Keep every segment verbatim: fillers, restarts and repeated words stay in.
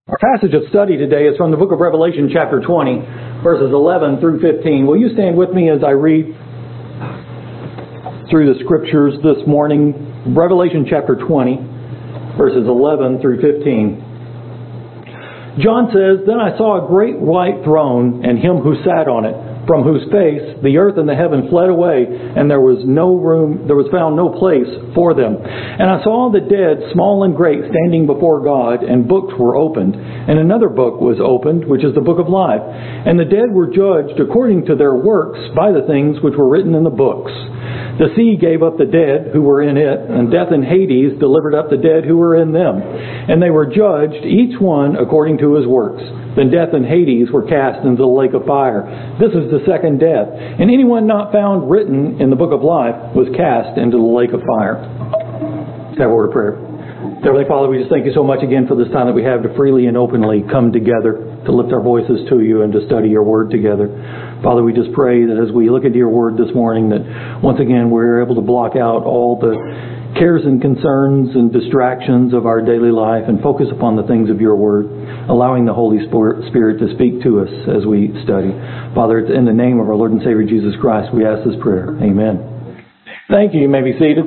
Our passage of study today is from the book of Revelation, chapter twenty, verses eleven through fifteen. Will you stand with me as I read through the scriptures this morning? Revelation, chapter twenty, verses eleven through fifteen. John says, "Then I saw a great white throne, and him who sat on it, from whose face the earth and the heaven fled away, and there was no room, there was found no place for them. And I saw the dead, small and great, standing before God, and books were opened. And another book was opened, which is the book of life. And the dead were judged according to their works by the things which were written in the books. The sea gave up the dead who were in it, and death and Hades delivered up the dead who were in them. And they were judged, each one according to his works. Then death and Hades were cast into the lake of fire. This is the second death. And anyone not found written in the book of life was cast into the lake of fire." Let's have a word of prayer. Heavenly Father, we just thank you so much again for this time that we have to freely and openly come together, to lift our voices to you and to study your word together. Father, we just pray that as we look into your word this morning, that once again we're able to block out all the cares and concerns and distractions of our daily life and focus upon the things of your word, allowing the Holy Spirit to speak to us as we study. Father, it's in the name of our Lord and Savior Jesus Christ we ask this prayer. Amen. Thank you. You may be seated.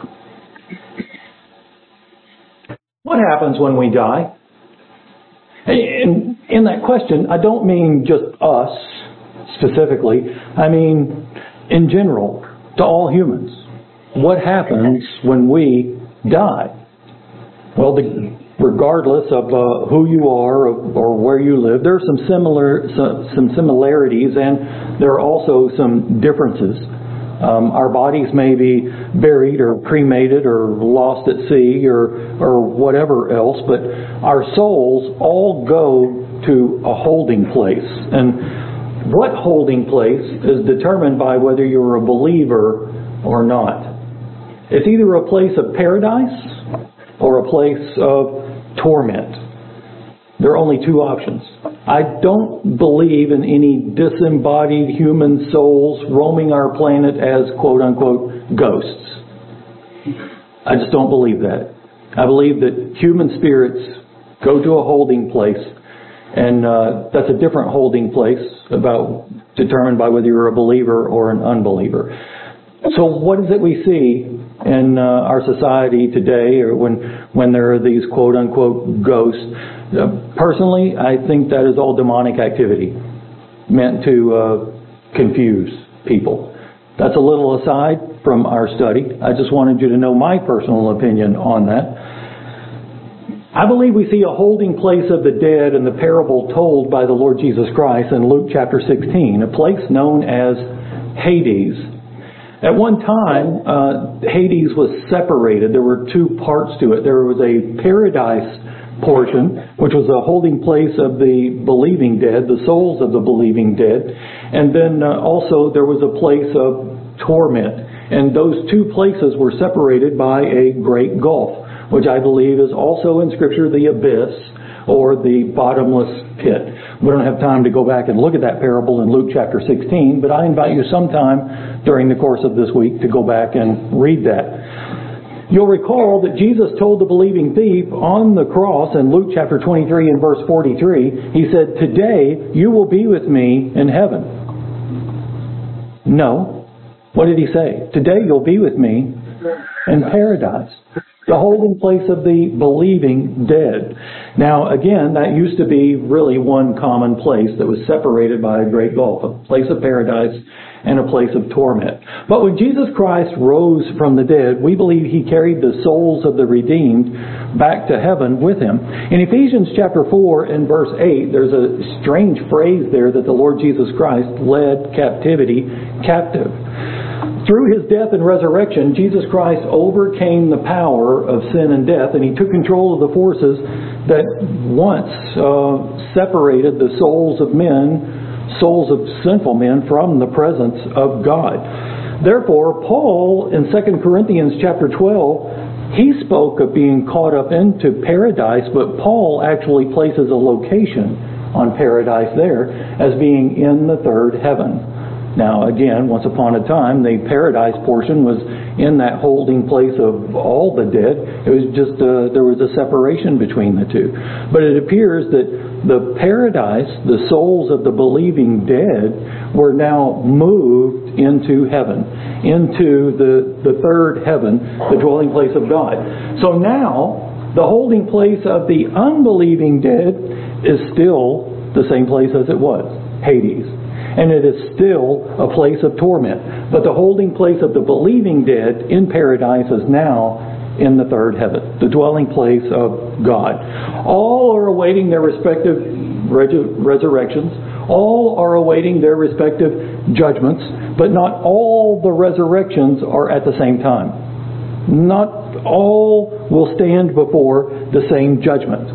What happens when we die? In, in that question, I don't mean just us specifically. I mean in general, to all humans. What happens when we die? Well, the, regardless of uh, who you are or, or where you live, there are some similar some, some similarities, and there are also some differences. Um, our bodies may be buried or cremated or lost at sea or or whatever else, but our souls all go to a holding place. And what holding place is determined by whether you're a believer or not. It's either a place of paradise or a place of torment. There are only two options. I don't believe in any disembodied human souls roaming our planet as quote-unquote ghosts. I just don't believe that. I believe that human spirits go to a holding place, and uh, that's a different holding place about determined by whether you're a believer or an unbeliever. So what is it we see in uh, our society today, or when when there are these quote-unquote ghosts? Uh, personally, I think that is all demonic activity meant to uh, confuse people. That's a little aside from our study. I just wanted you to know my personal opinion on that. I believe we see a holding place of the dead in the parable told by the Lord Jesus Christ in Luke chapter sixteen, a place known as Hades. At one time, uh, Hades was separated. There were two parts to it. There was a paradise portion, which was a holding place of the believing dead, the souls of the believing dead. And then uh, also there was a place of torment. And those two places were separated by a great gulf, which I believe is also in Scripture the abyss or the bottomless pit. We don't have time to go back and look at that parable in Luke chapter sixteen, but I invite you sometime during the course of this week to go back and read that. You'll recall that Jesus told the believing thief on the cross in Luke chapter twenty-three and verse forty-three, He said, "Today you will be with me in heaven." No. What did He say? Today you'll be with me in paradise. The holding place of the believing dead. Now, again, that used to be really one common place that was separated by a great gulf, a place of paradise and a place of torment. But when Jesus Christ rose from the dead, we believe He carried the souls of the redeemed back to heaven with Him. In Ephesians chapter four and verse eight, there's a strange phrase there that the Lord Jesus Christ led captivity captive. Through His death and resurrection, Jesus Christ overcame the power of sin and death, and He took control of the forces that once uh, separated the souls of men, souls of sinful men, from the presence of God. Therefore, Paul in Second Corinthians chapter twelve, he spoke of being caught up into paradise, but Paul actually places a location on paradise there as being in the third heaven. Now, again, once upon a time, the paradise portion was in that holding place of all the dead. It was just, uh, there was a separation between the two. But it appears that the paradise, the souls of the believing dead, were now moved into heaven, into the, the third heaven, the dwelling place of God. So now, the holding place of the unbelieving dead is still the same place as it was, Hades. And it is still a place of torment. But the holding place of the believing dead in paradise is now in the third heaven, the dwelling place of God. All are awaiting their respective resurrections. All are awaiting their respective judgments. But not all the resurrections are at the same time. Not all will stand before the same judgment.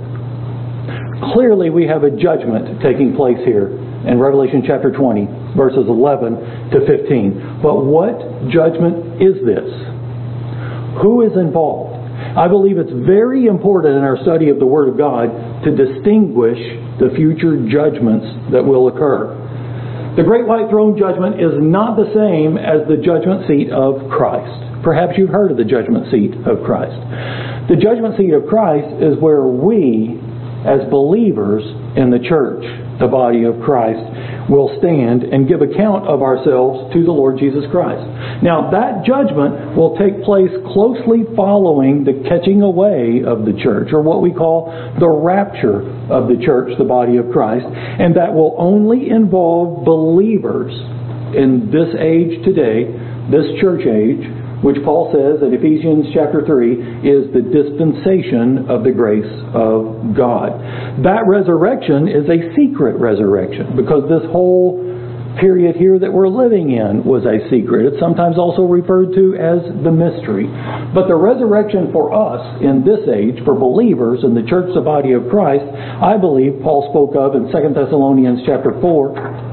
Clearly we have a judgment taking place here in Revelation chapter twenty, verses eleven to fifteen. But what judgment is this? Who is involved? I believe it's very important in our study of the Word of God to distinguish the future judgments that will occur. The Great White Throne Judgment is not the same as the judgment seat of Christ. Perhaps you've heard of the judgment seat of Christ. The judgment seat of Christ is where we, as believers in the church, the body of Christ, will stand and give account of ourselves to the Lord Jesus Christ. Now, that judgment will take place closely following the catching away of the church, or what we call the rapture of the church, the body of Christ, and that will only involve believers in this age today, this church age, which Paul says in Ephesians chapter three is the dispensation of the grace of God. That resurrection is a secret resurrection because this whole period here that we're living in was a secret. It's sometimes also referred to as the mystery. But the resurrection for us in this age, for believers in the church, the body of Christ, I believe Paul spoke of in Second Thessalonians chapter four.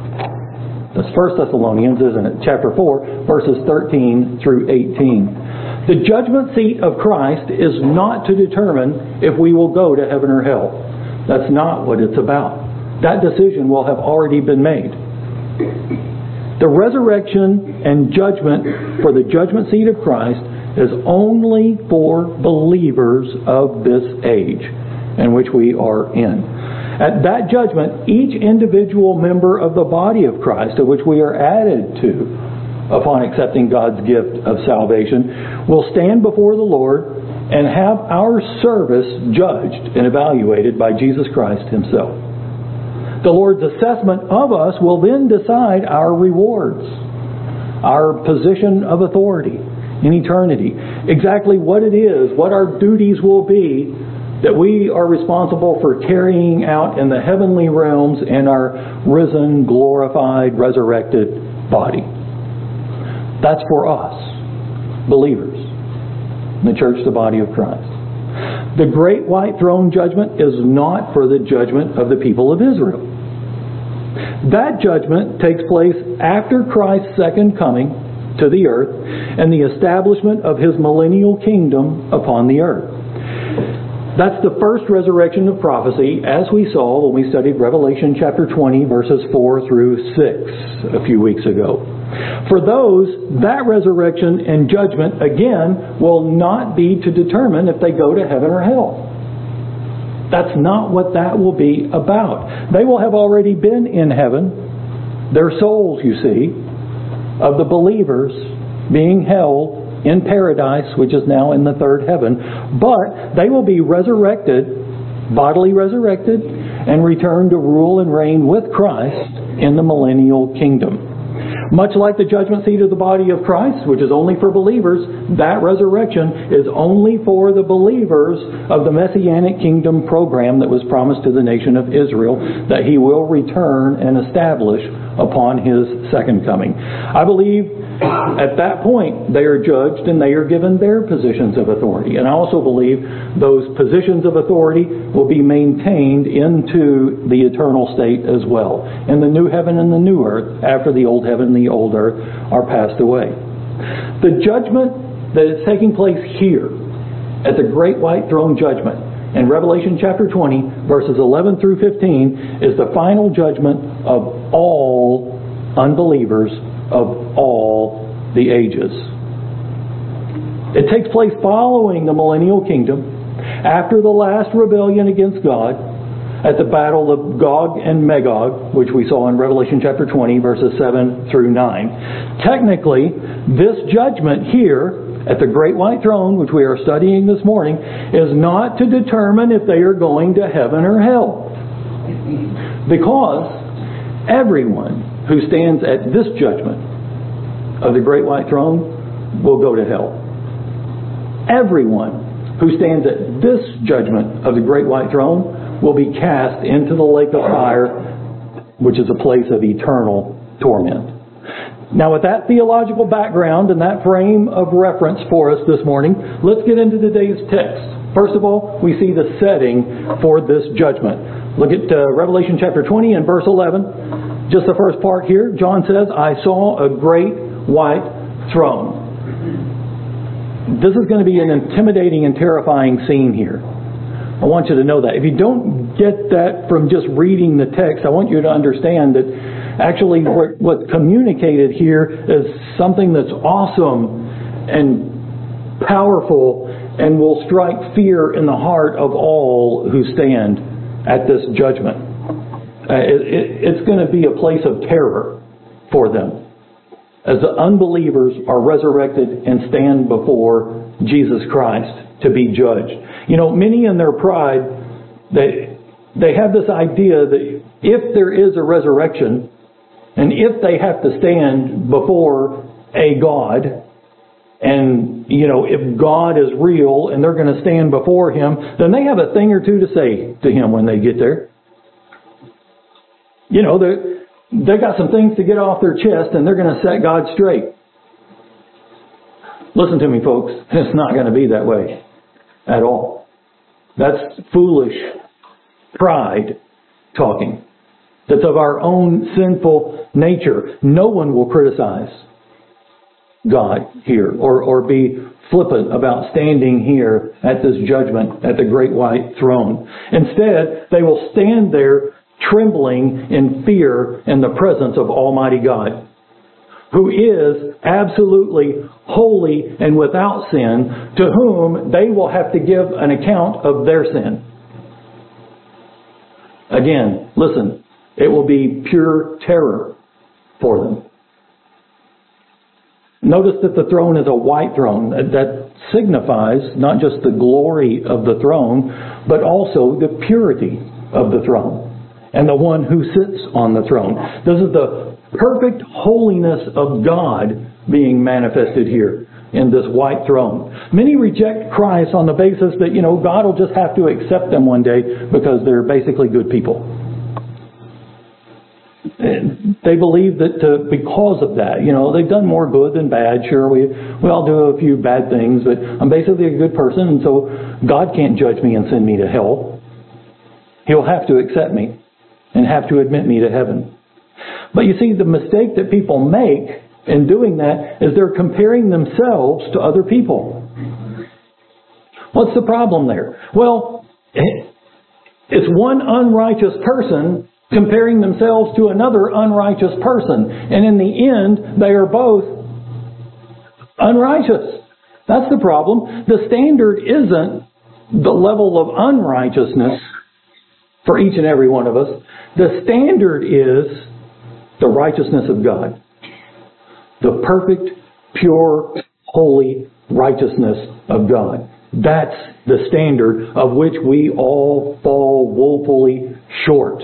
That's First Thessalonians, isn't it? Chapter four, verses thirteen through eighteen. The judgment seat of Christ is not to determine if we will go to heaven or hell. That's not what it's about. That decision will have already been made. The resurrection and judgment for the judgment seat of Christ is only for believers of this age in which we are in. At that judgment, each individual member of the body of Christ, to which we are added to upon accepting God's gift of salvation, will stand before the Lord and have our service judged and evaluated by Jesus Christ Himself. The Lord's assessment of us will then decide our rewards, our position of authority in eternity, exactly what it is, what our duties will be that we are responsible for carrying out in the heavenly realms in our risen, glorified, resurrected body. That's for us, believers, in the church, the body of Christ. The Great White Throne Judgment is not for the judgment of the people of Israel. That judgment takes place after Christ's second coming to the earth and the establishment of His millennial kingdom upon the earth. That's the first resurrection of prophecy, as we saw when we studied Revelation chapter twenty, verses four through six a few weeks ago. For those, that resurrection and judgment, again, will not be to determine if they go to heaven or hell. That's not what that will be about. They will have already been in heaven. Their souls, you see, of the believers being held in paradise, which is now in the third heaven. But they will be resurrected, bodily resurrected, and return to rule and reign with Christ in the millennial kingdom. Much like the judgment seat of the body of Christ, which is only for believers, that resurrection is only for the believers of the Messianic kingdom program that was promised to the nation of Israel, that He will return and establish upon His second coming. I believe at that point they are judged and they are given their positions of authority. And I also believe those positions of authority will be maintained into the eternal state as well, in the new heaven and the new earth, after the old heaven and the old earth are passed away. The judgment that is taking place here at the Great White Throne Judgment in Revelation chapter twenty, verses eleven through fifteen, is the final judgment of all unbelievers of all the ages. It takes place following the millennial kingdom, after the last rebellion against God, at the battle of Gog and Magog, which we saw in Revelation chapter twenty, verses seven through nine. Technically, this judgment here at the Great White Throne, which we are studying this morning, is not to determine if they are going to heaven or hell. Because everyone who stands at this judgment of the Great White Throne will go to hell. Everyone who stands at this judgment of the Great White Throne will be cast into the lake of fire, which is a place of eternal torment. Now, with that theological background and that frame of reference for us this morning, let's get into today's text. First of all, we see the setting for this judgment. Look at uh, Revelation chapter twenty and verse eleven. Just the first part here. John says, I saw a great white throne. This is going to be an intimidating and terrifying scene here. I want you to know that. If you don't get that from just reading the text, I want you to understand that actually what's communicated here is something that's awesome and powerful and will strike fear in the heart of all who stand at this judgment. Uh, it, it, it's going to be a place of terror for them as the unbelievers are resurrected and stand before Jesus Christ to be judged. You know, many in their pride, they they have this idea that if there is a resurrection, and if they have to stand before a God, and, you know, if God is real and they're going to stand before Him, then they have a thing or two to say to Him when they get there. You know, they they got some things to get off their chest, and they're going to set God straight. Listen to me, folks. It's not going to be that way at all. That's foolish pride talking. That's of our own sinful nature. No one will criticize God here or, or be flippant about standing here at this judgment at the great white throne. Instead, they will stand there trembling in fear in the presence of Almighty God, who is absolutely holy and without sin, to whom they will have to give an account of their sin. Again, listen, it will be pure terror for them. Notice that the throne is a white throne. That signifies not just the glory of the throne, but also the purity of the throne and the one who sits on the throne. This is the perfect holiness of God being manifested here in this white throne. Many reject Christ on the basis that, you know, God will just have to accept them one day because they're basically good people. And they believe that uh, because of that, you know, they've done more good than bad. Sure, we, we all do a few bad things, but I'm basically a good person, and so God can't judge me and send me to hell. He'll have to accept me and have to admit me to heaven. But you see, the mistake that people make in doing that is they're comparing themselves to other people. What's the problem there? Well, it's one unrighteous person comparing themselves to another unrighteous person. And in the end, they are both unrighteous. That's the problem. The standard isn't the level of unrighteousness for each and every one of us. The standard is the righteousness of God. The perfect, pure, holy righteousness of God. That's the standard of which we all fall woefully short.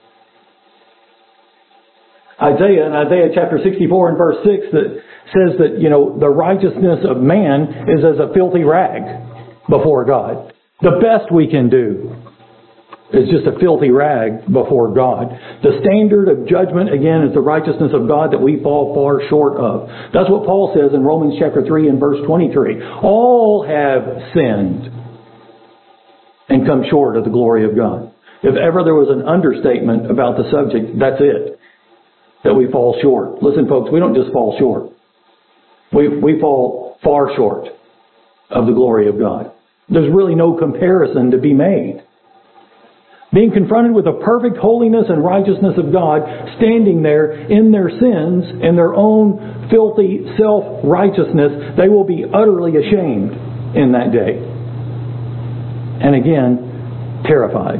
Isaiah, in Isaiah chapter sixty-four and verse six, that says that, you know, the righteousness of man is as a filthy rag before God. The best we can do is just a filthy rag before God. The standard of judgment, again, is the righteousness of God that we fall far short of. That's what Paul says in Romans chapter three and verse twenty-three. All have sinned and come short of the glory of God. If ever there was an understatement about the subject, that's it. That we fall short. Listen, folks, we don't just fall short. We, we fall far short of the glory of God. There's really no comparison to be made. being confronted with the perfect holiness and righteousness of God, standing there in their sins and their own filthy self-righteousness, they will be utterly ashamed in that day. And again, terrified.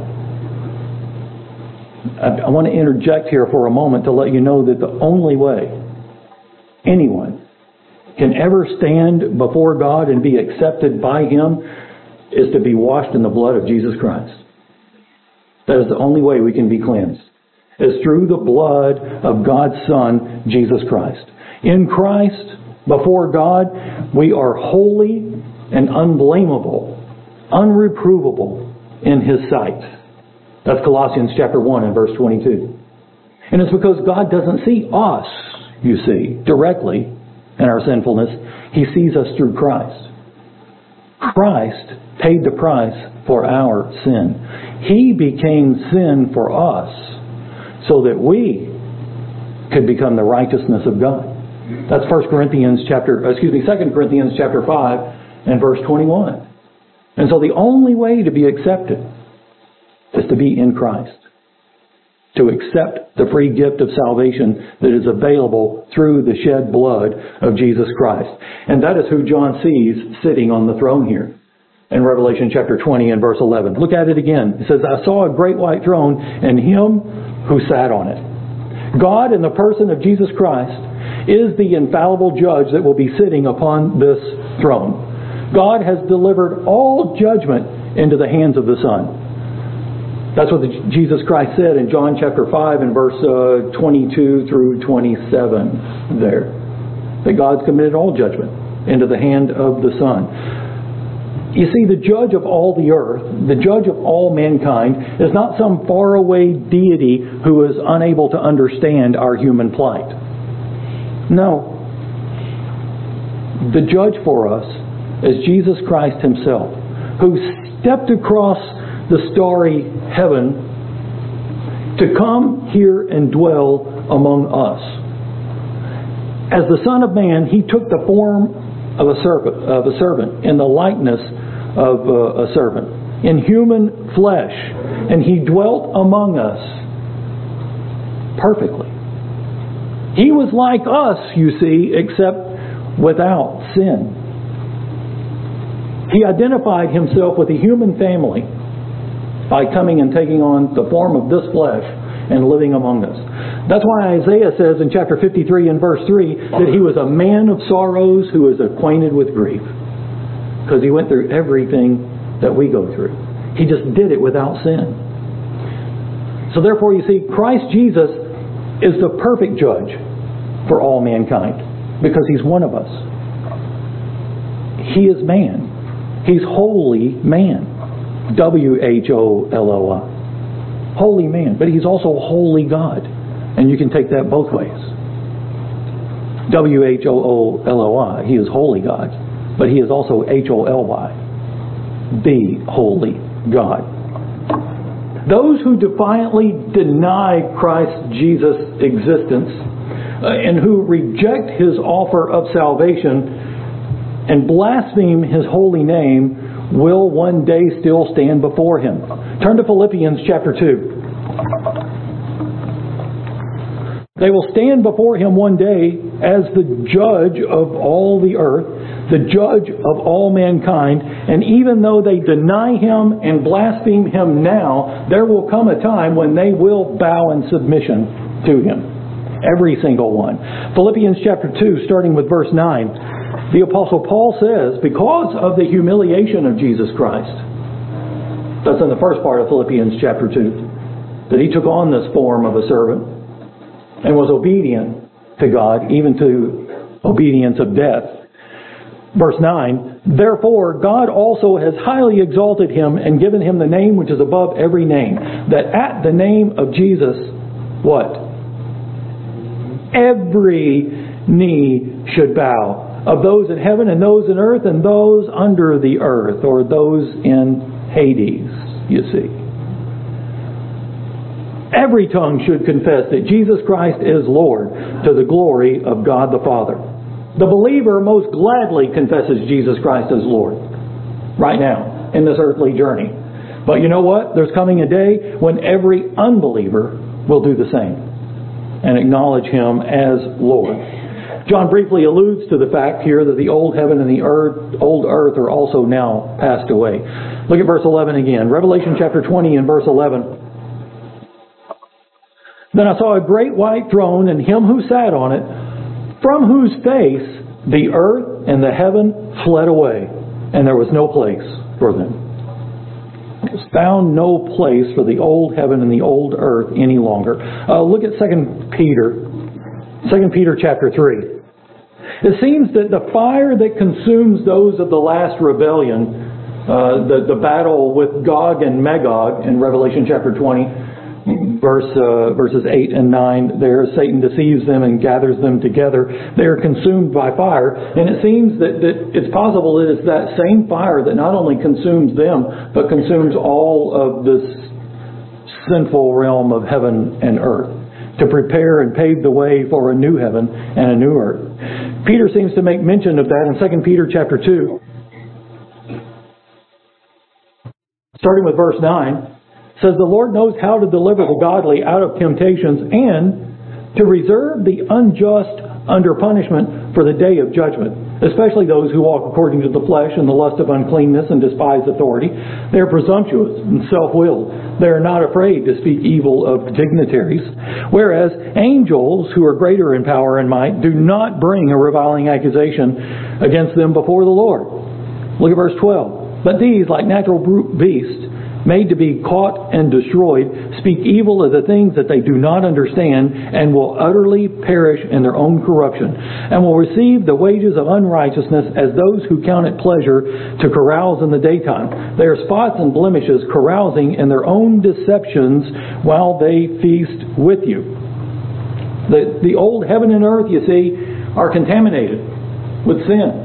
I, I want to interject here for a moment to let you know that the only way anyone can ever stand before God and be accepted by Him is to be washed in the blood of Jesus Christ. That is the only way we can be cleansed, is through the blood of God's Son, Jesus Christ. In Christ, before God, we are holy and unblameable, unreprovable in His sight. That's Colossians chapter one and verse twenty-two. And it's because God doesn't see us, you see, directly in our sinfulness. He sees us through Christ. Christ paid the price for our sin. He became sin for us so that we could become the righteousness of God. That's First Corinthians chapter, excuse me, Second Corinthians chapter five and verse twenty-one. And so the only way to be accepted is to be in Christ. To accept the free gift of salvation that is available through the shed blood of Jesus Christ. And that is who John sees sitting on the throne here in Revelation chapter twenty and verse eleven. Look at it again. It says, I saw a great white throne and Him who sat on it. God in the person of Jesus Christ is the infallible judge that will be sitting upon this throne. God has delivered all judgment into the hands of the Son. That's what the, Jesus Christ said in John chapter five and verse uh, twenty-two through twenty-seven there. That God's committed all judgment into the hand of the Son. You see, the judge of all the earth, the judge of all mankind, is not some faraway deity who is unable to understand our human plight. No. The judge for us is Jesus Christ Himself, who stepped across the starry heaven to come here and dwell among us. As the Son of Man, He took the form of a servant, of a servant in the likeness of a servant, in human flesh, and He dwelt among us perfectly. He was like us, you see, except without sin. He identified Himself with the human family by coming and taking on the form of this flesh and living among us. That's why Isaiah says in chapter fifty-three and verse three that He was a man of sorrows who is acquainted with grief. Because He went through everything that we go through. He just did it without sin. So therefore, you see, Christ Jesus is the perfect judge for all mankind because He's one of us. He is man. He's holy man. W H O L O I. Holy man. But He's also holy God. And you can take that both ways. W H O O L O I. He is holy God. But He is also H O L Y. The holy God. Those who defiantly deny Christ Jesus' existence uh, and who reject His offer of salvation and blaspheme His holy name will one day still stand before Him. Turn to Philippians chapter two. They will stand before Him one day as the judge of all the earth, the judge of all mankind, and even though they deny Him and blaspheme Him now, there will come a time when they will bow in submission to Him. Every single one. Philippians chapter two, starting with verse nine. The Apostle Paul says, because of the humiliation of Jesus Christ, that's in the first part of Philippians chapter two, that He took on this form of a servant and was obedient to God, even to obedience of death. Verse nine, therefore God also has highly exalted Him and given Him the name which is above every name, that at the name of Jesus, what? Every knee should bow. Of those in heaven and those in earth and those under the earth, or those in Hades, you see. Every tongue should confess that Jesus Christ is Lord, to the glory of God the Father. The believer most gladly confesses Jesus Christ as Lord right now in this earthly journey. But you know what? There's coming a day when every unbeliever will do the same and acknowledge Him as Lord. John briefly alludes to the fact here that the old heaven and the earth, old earth are also now passed away. Look at verse eleven again. Revelation chapter twenty and verse eleven. Then I saw a great white throne and Him who sat on it, from whose face the earth and the heaven fled away, and there was no place for them. There was found no place for the old heaven and the old earth any longer. Uh, look at Second Peter, Second Peter chapter three. It seems that the fire that consumes those of the last rebellion, uh, the, the battle with Gog and Magog in Revelation chapter twenty, verse uh, verses eight and nine, there Satan deceives them and gathers them together. They are consumed by fire. And it seems that, that it's possible that it's that same fire that not only consumes them, but consumes all of this sinful realm of heaven and earth, to prepare and pave the way for a new heaven and a new earth. Peter seems to make mention of that in Second Peter chapter two. Starting with verse nine, says, the Lord knows how to deliver the godly out of temptations and to reserve the unjust under punishment for the day of judgment, especially those who walk according to the flesh and the lust of uncleanness and despise authority. They are presumptuous and self-willed. They are not afraid to speak evil of dignitaries, whereas angels who are greater in power and might do not bring a reviling accusation against them before the Lord. Look at verse twelve. But these, like natural beasts, made to be caught and destroyed, speak evil of the things that they do not understand, and will utterly perish in their own corruption, and will receive the wages of unrighteousness as those who count it pleasure to carouse in the daytime. They are spots and blemishes, carousing in their own deceptions while they feast with you. The, the old heaven and earth, you see, are contaminated with sin.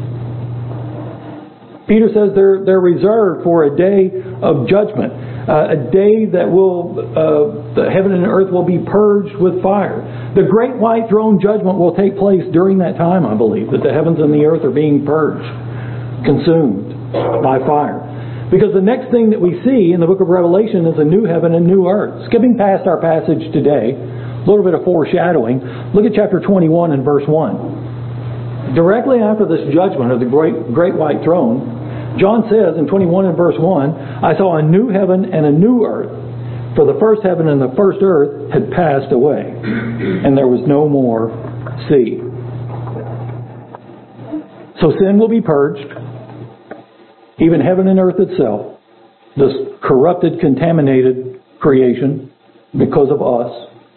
Peter says they're, they're reserved for a day of judgment, uh, a day that will, uh, the heaven and earth will be purged with fire. The great white throne judgment will take place during that time, I believe, that the heavens and the earth are being purged, consumed by fire. Because the next thing that we see in the book of Revelation is a new heaven and new earth. Skipping past our passage today, a little bit of foreshadowing, look at chapter twenty-one and verse one. Directly after this judgment of the great, great white throne, John says in twenty-one and verse one, I saw a new heaven and a new earth, for the first heaven and the first earth had passed away, and there was no more sea. So sin will be purged, even heaven and earth itself, this corrupted, contaminated creation because of us.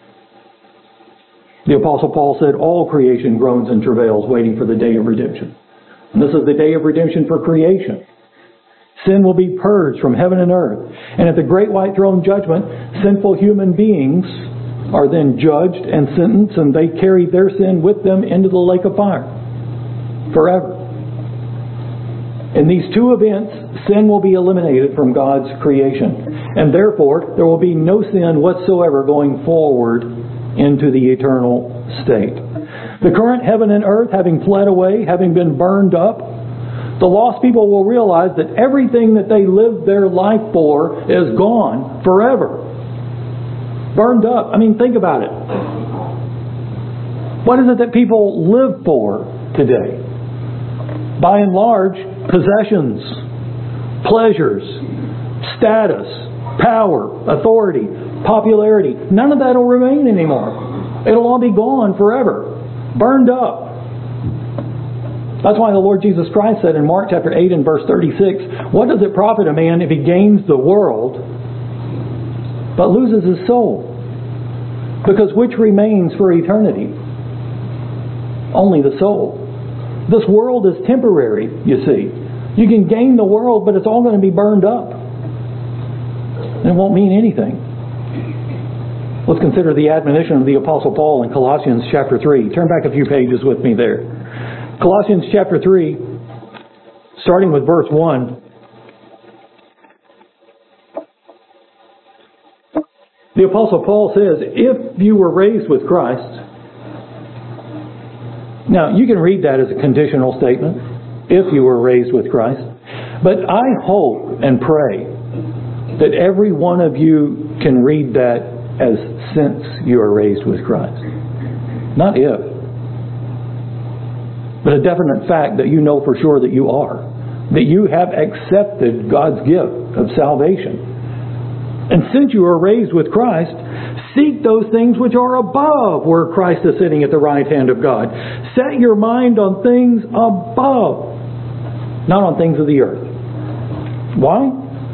The Apostle Paul said, all creation groans and travails, waiting for the day of redemption. And this is the day of redemption for creation. Sin will be purged from heaven and earth. And at the great white throne judgment, sinful human beings are then judged and sentenced, and they carry their sin with them into the lake of fire forever. In these two events, sin will be eliminated from God's creation. And therefore, there will be no sin whatsoever going forward into the eternal state. The current heaven and earth having fled away, having been burned up, the lost people will realize that everything that they lived their life for is gone forever. Burned up. I mean, think about it. What is it that people live for today? By and large, possessions, pleasures, status, power, authority, popularity. None of that will remain anymore. It'll all be gone forever. Burned up. That's why the Lord Jesus Christ said in Mark chapter eight and verse thirty-six, what does it profit a man if he gains the world but loses his soul? Because which remains for eternity? Only the soul. This world is temporary, you see. You can gain the world, but it's all going to be burned up. And it won't mean anything. Let's consider the admonition of the Apostle Paul in Colossians chapter three. Turn back a few pages with me there. Colossians chapter three, starting with verse one. The Apostle Paul says, if you were raised with Christ. Now, you can read that as a conditional statement. If you were raised with Christ. But I hope and pray that every one of you can read that as since you are raised with Christ. Not if. But a definite fact that you know for sure that you are. That you have accepted God's gift of salvation. And since you are raised with Christ, seek those things which are above, where Christ is sitting at the right hand of God. Set your mind on things above, not on things of the earth. Why?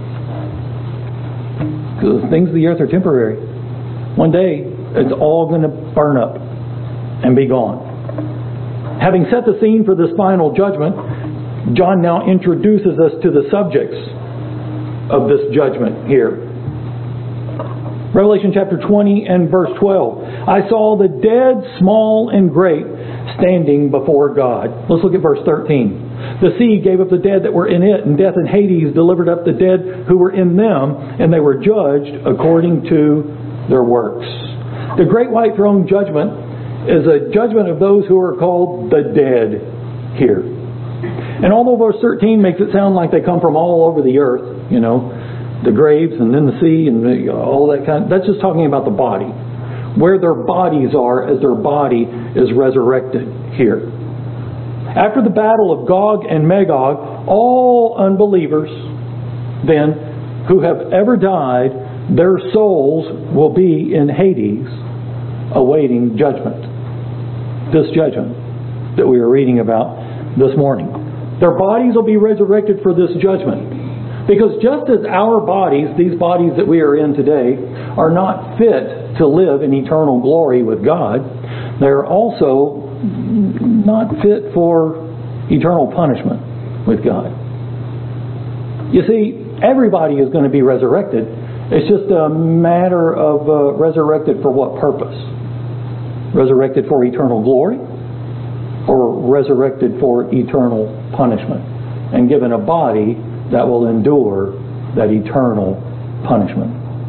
Because the things of the earth are temporary. One day, it's all going to burn up and be gone. Having set the scene for this final judgment, John now introduces us to the subjects of this judgment here. Revelation chapter twenty and verse twelve. I saw the dead, small and great, standing before God. Let's look at verse thirteen. The sea gave up the dead that were in it, and death and Hades delivered up the dead who were in them, and they were judged according to their works. The great white throne judgment is a judgment of those who are called the dead here. And although verse thirteen makes it sound like they come from all over the earth, you know, the graves and then the sea and the, all that kind of, that's just talking about the body. Where their bodies are as their body is resurrected here. After the battle of Gog and Magog, all unbelievers then who have ever died, their souls will be in Hades awaiting judgment. This judgment that we are reading about this morning. Their bodies will be resurrected for this judgment. Because just as our bodies, these bodies that we are in today, are not fit to live in eternal glory with God, they're also not fit for eternal punishment with God. You see, everybody is going to be resurrected. It's just a matter of uh, resurrected for what purpose? Resurrected for eternal glory? Or resurrected for eternal punishment? And given a body that will endure that eternal punishment.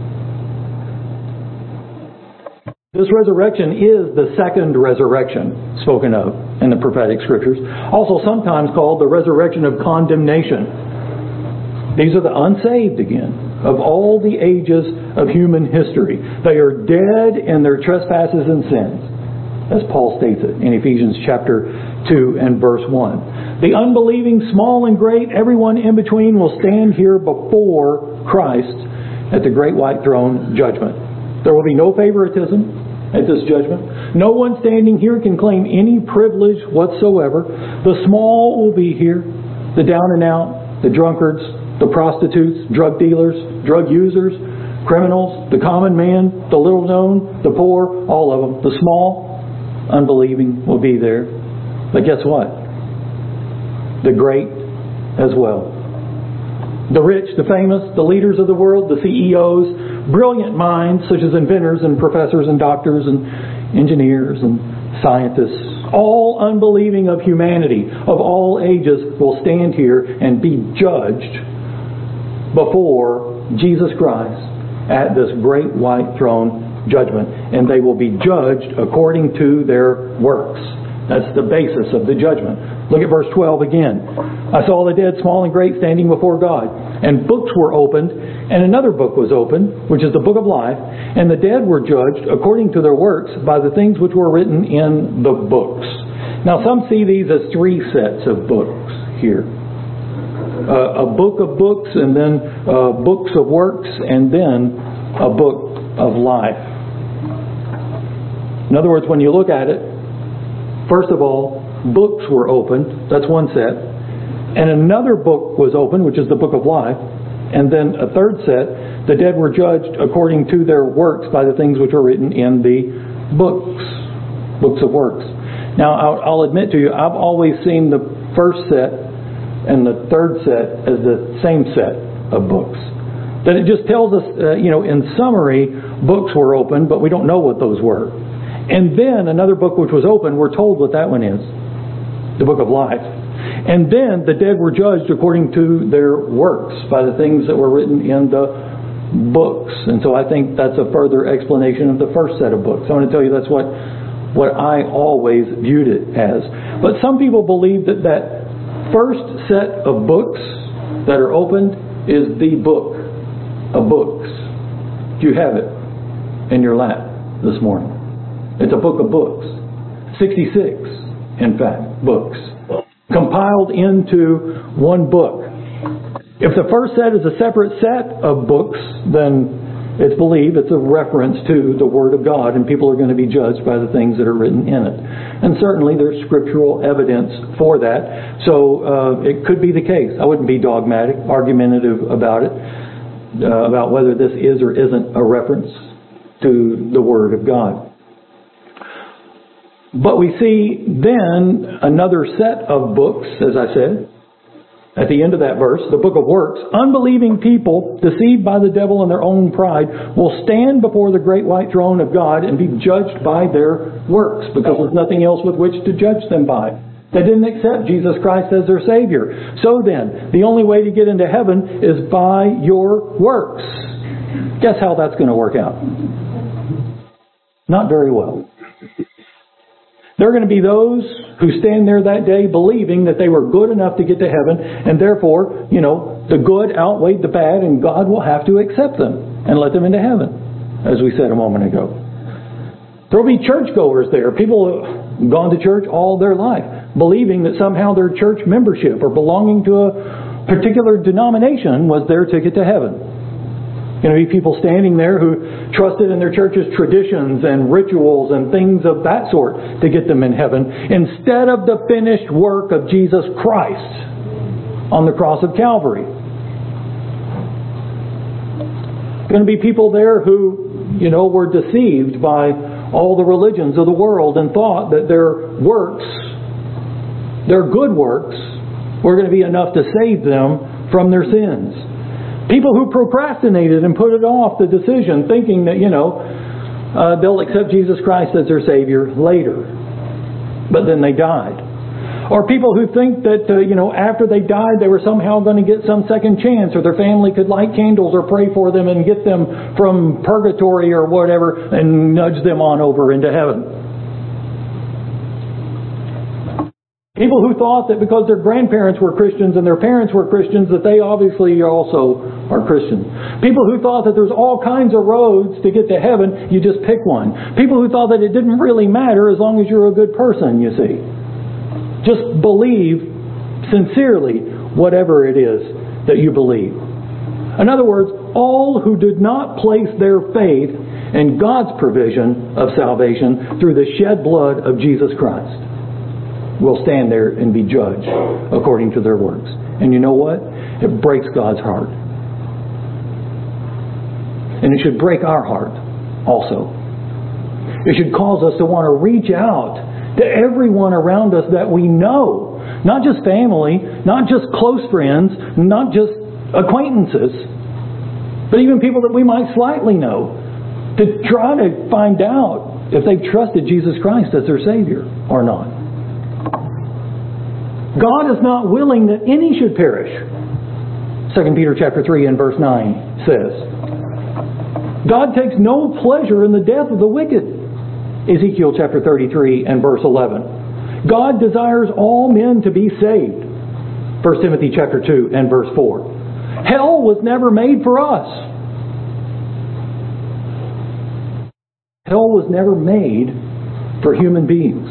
This resurrection is the second resurrection spoken of in the prophetic scriptures, also sometimes called the resurrection of condemnation. These are the unsaved again, of all the ages of human history. They are dead in their trespasses and sins, as Paul states it in Ephesians chapter two and verse one. The unbelieving, small and great, everyone in between will stand here before Christ at the great white throne judgment. There will be no favoritism at this judgment. No one standing here can claim any privilege whatsoever. The small will be here, the down and out, the drunkards, the prostitutes, drug dealers, drug users, criminals, the common man, the little known, the poor, all of them. The small, unbelieving will be there. But guess what? The great as well. The rich, the famous, the leaders of the world, the C E Os, brilliant minds such as inventors and professors and doctors and engineers and scientists, all unbelieving of humanity, of all ages, will stand here and be judged before Jesus Christ at this great white throne judgment. And they will be judged according to their works. That's the basis of the judgment. Look at verse twelve again. I saw the dead, small and great, standing before God. And books were opened, and another book was opened, which is the book of life. And the dead were judged according to their works by the things which were written in the books. Now some see these as three sets of books here. Uh, a book of books, and then uh, books of works, and then a book of life. In other words, when you look at it, first of all, books were opened. That's one set. And another book was opened, which is the book of life. And then a third set, the dead were judged according to their works by the things which were written in the books. Books of works. Now, I'll, I'll admit to you, I've always seen the first set and the third set as the same set of books. That it just tells us, uh, you know, in summary, books were opened, but we don't know what those were. And then another book which was opened, we're told what that one is. The book of life. And then the dead were judged according to their works by the things that were written in the books. And so I think that's a further explanation of the first set of books. I want to tell you that's what, what I always viewed it as. But some people believe that that first set of books that are opened is the book of books. Do you have it in your lap this morning? It's a book of books. sixty-six, in fact, books. Compiled into one book. If the first set is a separate set of books, then it's believed it's a reference to the Word of God, and people are going to be judged by the things that are written in it. And certainly there's scriptural evidence for that. So uh, it could be the case. I wouldn't be dogmatic, argumentative about it, uh, about whether this is or isn't a reference to the Word of God. But we see then another set of books, as I said, at the end of that verse, the book of works. Unbelieving people, deceived by the devil and their own pride, will stand before the great white throne of God and be judged by their works, because there's nothing else with which to judge them by. They didn't accept Jesus Christ as their Savior. So then, the only way to get into heaven is by your works. Guess how that's going to work out? Not very well. There are going to be those who stand there that day believing that they were good enough to get to heaven, and therefore, you know, the good outweighed the bad, and God will have to accept them and let them into heaven, as we said a moment ago. There will be churchgoers there, people who have gone to church all their life, believing that somehow their church membership or belonging to a particular denomination was their ticket to heaven. Going to be people standing there who trusted in their church's traditions and rituals and things of that sort to get them in heaven, instead of the finished work of Jesus Christ on the cross of Calvary. Going to be people there who, you know, were deceived by all the religions of the world and thought that their works, their good works, were going to be enough to save them from their sins. People who procrastinated and put it off the decision, thinking that, you know, uh, they'll accept Jesus Christ as their Savior later. But then they died. Or people who think that, uh, you know, after they died, they were somehow going to get some second chance, or their family could light candles or pray for them and get them from purgatory or whatever and nudge them on over into heaven. People who thought that because their grandparents were Christians and their parents were Christians, that they obviously also are Christians. People who thought that there's all kinds of roads to get to heaven, you just pick one. People who thought that it didn't really matter as long as you're a good person, you see. Just believe sincerely whatever it is that you believe. In other words, all who did not place their faith in God's provision of salvation through the shed blood of Jesus Christ will stand there and be judged according to their works. And you know what? It breaks God's heart. And it should break our heart also. It should cause us to want to reach out to everyone around us that we know. Not just family, not just close friends, not just acquaintances, but even people that we might slightly know, to try to find out if they've trusted Jesus Christ as their Savior or not. God is not willing that any should perish. Second Peter chapter three and verse nine says, God takes no pleasure in the death of the wicked. Ezekiel chapter thirty-three and verse eleven. God desires all men to be saved. First Timothy chapter two and verse four. Hell was never made for us. Hell was never made for human beings.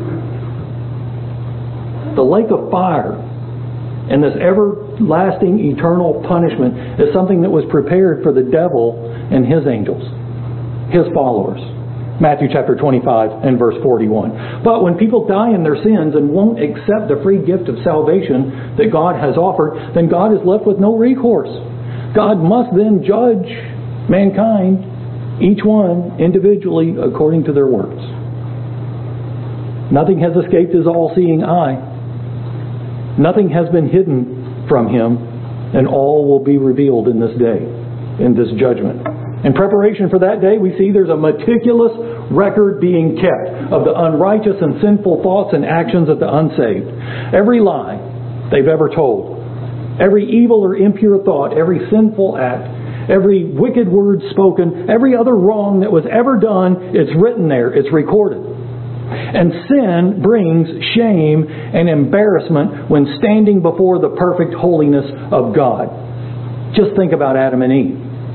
The lake of fire and this everlasting eternal punishment is something that was prepared for the devil and his angels, his followers. Matthew chapter twenty-five and verse forty-one. But when people die in their sins and won't accept the free gift of salvation that God has offered, then God is left with no recourse. God must then judge mankind, each one individually according to their works. Nothing has escaped His all-seeing eye. Nothing has been hidden from Him, and all will be revealed in this day, in this judgment. In preparation for that day, we see there's a meticulous record being kept of the unrighteous and sinful thoughts and actions of the unsaved. Every lie they've ever told, every evil or impure thought, every sinful act, every wicked word spoken, every other wrong that was ever done, it's written there, it's recorded. And sin brings shame and embarrassment when standing before the perfect holiness of God. Just think about Adam and Eve.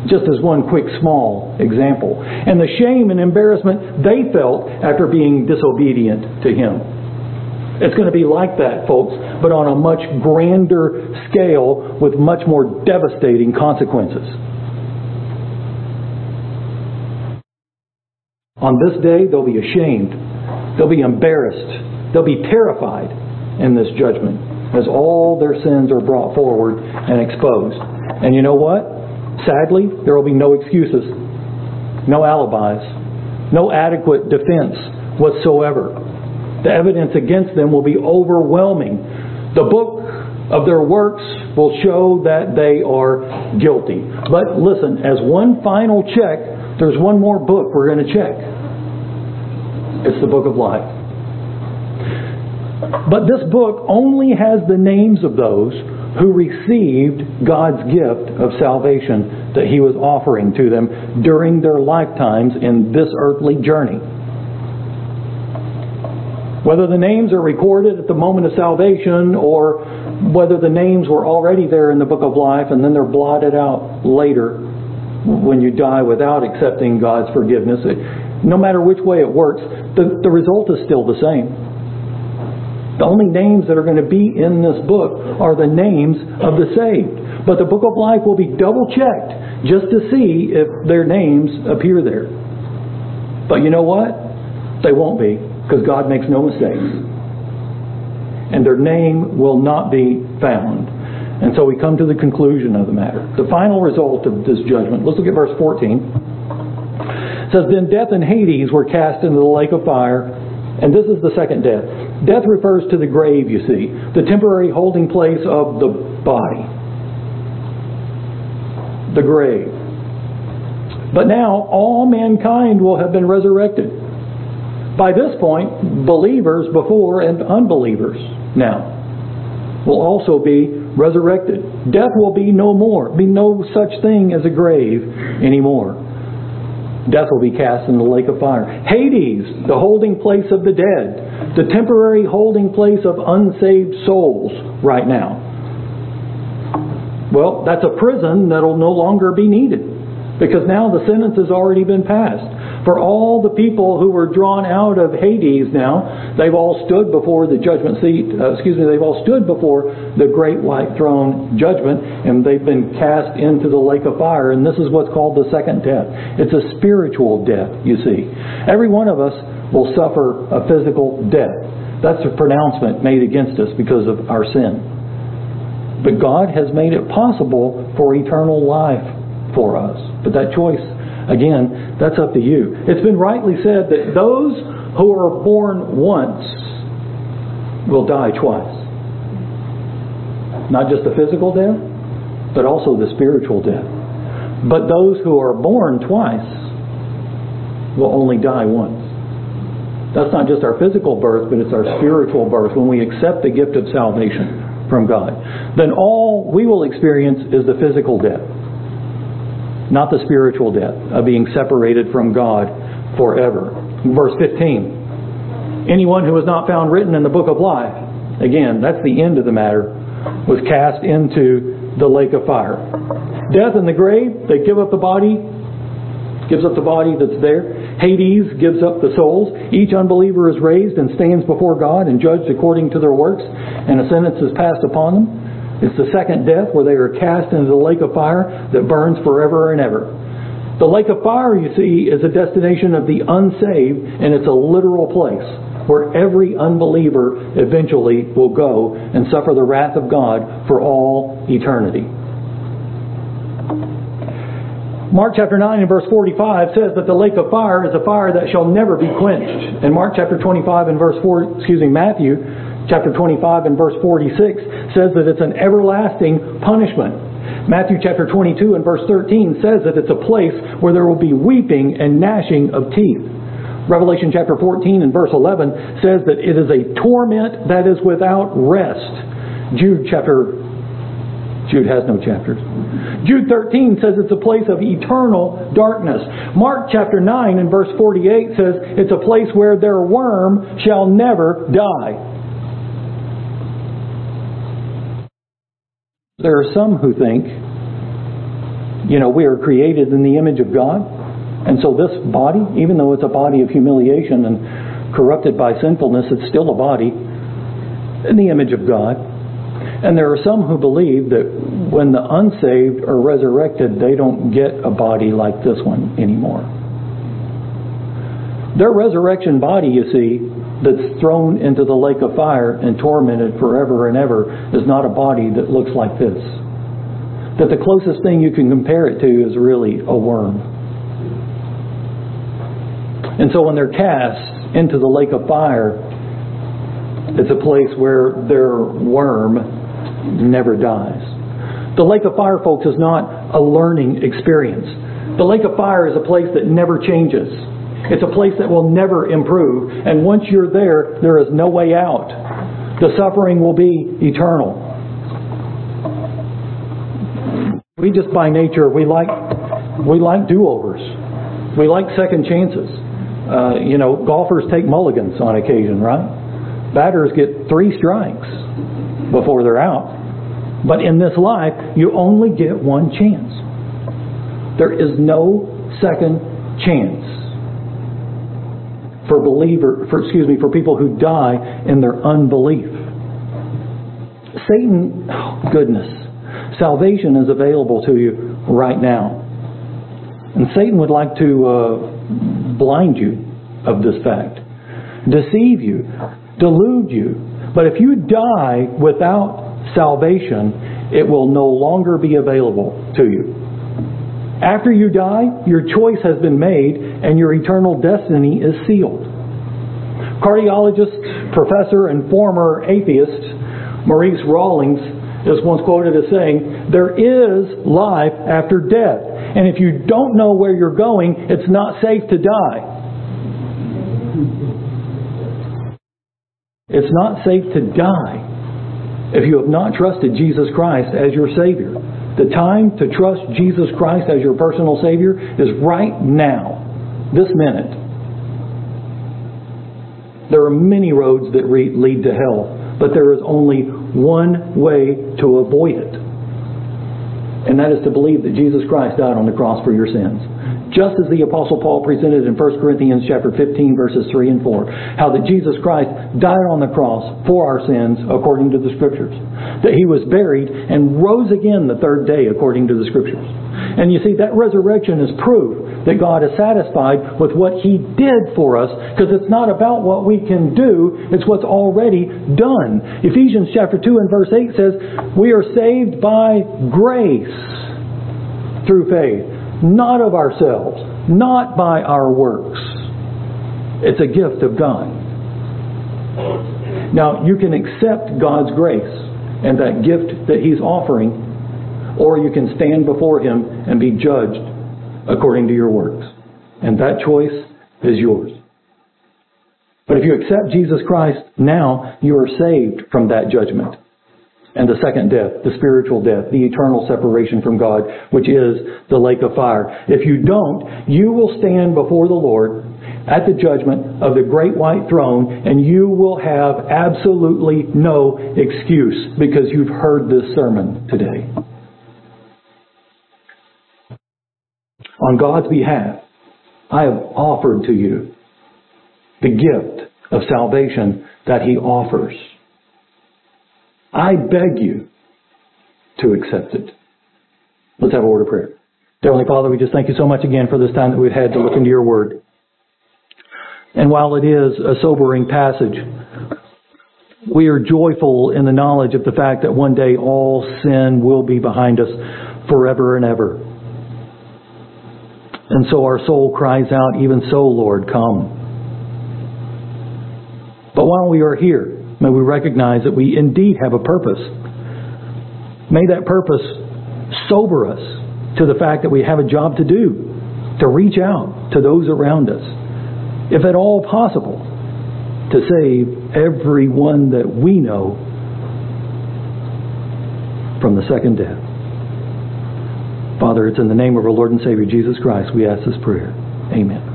Just as one quick small example. And the shame and embarrassment they felt after being disobedient to Him. It's going to be like that, folks, but on a much grander scale with much more devastating consequences. On this day, they'll be ashamed. They'll be embarrassed. They'll be terrified in this judgment as all their sins are brought forward and exposed. And you know what? Sadly, there will be no excuses, no alibis, no adequate defense whatsoever. The evidence against them will be overwhelming. The book of their works will show that they are guilty. But listen, as one final check, there's one more book we're going to check. It's the book of life. But this book only has the names of those who received God's gift of salvation that He was offering to them during their lifetimes in this earthly journey. Whether the names are recorded at the moment of salvation or whether the names were already there in the book of life and then they're blotted out later when you die without accepting God's forgiveness, no matter which way it works, the, the result is still the same. The only names that are going to be in this book are the names of the saved. But the book of life will be double checked just to see if their names appear there. But you know what? They won't be. Because God makes no mistakes. And their name will not be found. And so we come to the conclusion of the matter. The final result of this judgment. Let's look at verse fourteen. It says, Then death and Hades were cast into the lake of fire. And this is the second death. Death refers to the grave, you see. The temporary holding place of the body. The grave. But now all mankind will have been resurrected. By this point, believers before and unbelievers now will also be resurrected. Death will be no more, be no such thing as a grave anymore. Death will be cast in the lake of fire. Hades, the holding place of the dead, the temporary holding place of unsaved souls right now. Well, that's a prison that'll no longer be needed because now the sentence has already been passed. For all the people who were drawn out of Hades now, they've all stood before the judgment seat, uh, excuse me, they've all stood before the great white throne judgment, and they've been cast into the lake of fire, and this is what's called the second death. It's a spiritual death, you see. Every one of us will suffer a physical death. That's a pronouncement made against us because of our sin. But God has made it possible for eternal life for us. But that choice, again, that's up to you. It's been rightly said that those who are born once will die twice. Not just the physical death, but also the spiritual death. But those who are born twice will only die once. That's not just our physical birth, but it's our spiritual birth when we accept the gift of salvation from God. Then all we will experience is the physical death. Not the spiritual death of being separated from God forever. Verse fifteen. Anyone who was not found written in the book of life, again, that's the end of the matter, was cast into the lake of fire. Death and the grave, they give up the body, gives up the body that's there. Hades gives up the souls. Each unbeliever is raised and stands before God and judged according to their works, and a sentence is passed upon them. It's the second death where they are cast into the lake of fire that burns forever and ever. The lake of fire, you see, is a destination of the unsaved, and it's a literal place where every unbeliever eventually will go and suffer the wrath of God for all eternity. Mark chapter nine and verse forty-five says that the lake of fire is a fire that shall never be quenched. And Mark chapter twenty-five and verse four, excuse me, Matthew chapter twenty-five and verse forty-six says that it's an everlasting punishment. Matthew chapter twenty-two and verse thirteen says that it's a place where there will be weeping and gnashing of teeth. Revelation chapter fourteen and verse eleven says that it is a torment that is without rest. Jude chapter Jude has no chapters. Jude thirteen says it's a place of eternal darkness. Mark chapter nine and verse forty-eight says it's a place where their worm shall never die. There are some who think You know, we are created in the image of God. And so this body, even though it's a body of humiliation and corrupted by sinfulness, it's still a body in the image of God. And there are some who believe that when the unsaved are resurrected, they don't get a body like this one anymore. Their resurrection body, you see, that's thrown into the lake of fire and tormented forever and ever is not a body that looks like this. That the closest thing you can compare it to is really a worm. And so when they're cast into the lake of fire, it's a place where their worm never dies. The lake of fire, folks, is not a learning experience. The lake of fire is a place that never changes. It's a place that will never improve. And once you're there, there is no way out. The suffering will be eternal. We just by nature, we like we like do-overs. We like second chances. Uh, you know, golfers take mulligans on occasion, right? Batters get three strikes before they're out. But in this life, you only get one chance. There is no second chance for believer, for excuse me, for people who die in their unbelief. Satan, oh goodness, salvation is available to you right now, and Satan would like to uh, blind you of this fact, deceive you, delude you. But if you die without salvation, it will no longer be available to you. After you die, your choice has been made and your eternal destiny is sealed. Cardiologist, professor, and former atheist Maurice Rawlings is once quoted as saying, "There is life after death. And if you don't know where you're going, it's not safe to die." It's not safe to die if you have not trusted Jesus Christ as your Savior. The time to trust Jesus Christ as your personal Savior is right now, this minute. There are many roads that re- lead to hell, but there is only one way to avoid it. And that is to believe that Jesus Christ died on the cross for your sins. Just as the Apostle Paul presented in First Corinthians chapter fifteen, verses three and four, how that Jesus Christ died on the cross for our sins according to the Scriptures. That He was buried and rose again the third day according to the Scriptures. And you see, that resurrection is proof that God is satisfied with what He did for us, because it's not about what we can do, it's what's already done. Ephesians chapter two and verse eight says, "We are saved by grace through faith, not of ourselves, not by our works." It's a gift of God. Now, you can accept God's grace and that gift that He's offering, or you can stand before Him and be judged according to your works. And that choice is yours. But if you accept Jesus Christ now, you are saved from that judgment and the second death, the spiritual death, the eternal separation from God, which is the lake of fire. If you don't, you will stand before the Lord at the judgment of the great white throne, and you will have absolutely no excuse because you've heard this sermon today. On God's behalf, I have offered to you the gift of salvation that He offers. I beg you to accept it. Let's have a word of prayer. Heavenly Father, we just thank You so much again for this time that we've had to look into Your Word. And while it is a sobering passage, we are joyful in the knowledge of the fact that one day all sin will be behind us forever and ever. And so our soul cries out, "Even so, Lord, come." But while we are here, may we recognize that we indeed have a purpose. May that purpose sober us to the fact that we have a job to do, to reach out to those around us, if at all possible, to save everyone that we know from the second death. Father, it's in the name of our Lord and Savior Jesus Christ we ask this prayer. Amen.